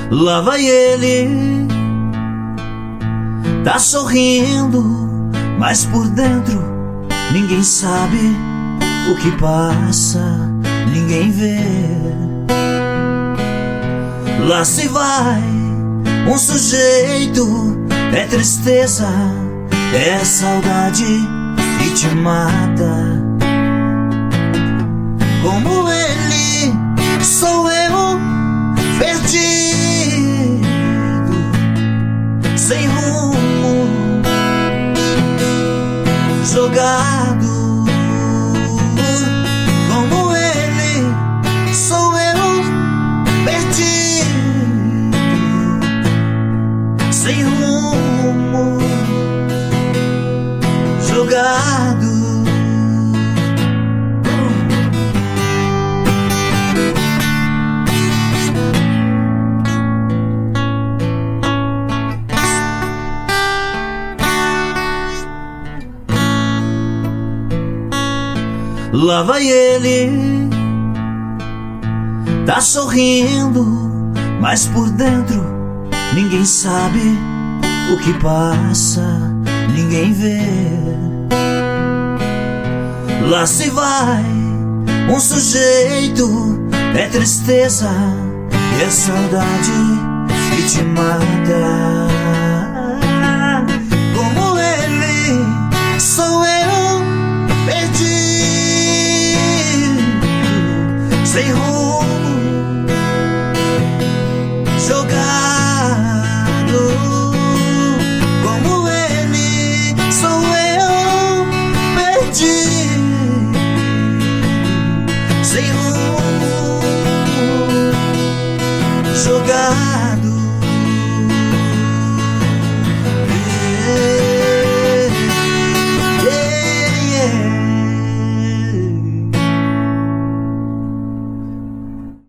Lá vai ele, tá sorrindo, mas por dentro ninguém sabe o que passa, ninguém vê. Lá se vai um sujeito, é tristeza, é saudade que te mata. Como ele, sou eu, perdido, sem rumo, jogado. Como ele, sou eu, perdido, sem rumo, jogado. Lá vai ele, tá sorrindo, mas por dentro ninguém sabe o que passa, ninguém vê. Lá se vai um sujeito, é tristeza, é saudade que te mata. Como ele, sou eu, perdido, sem rumo,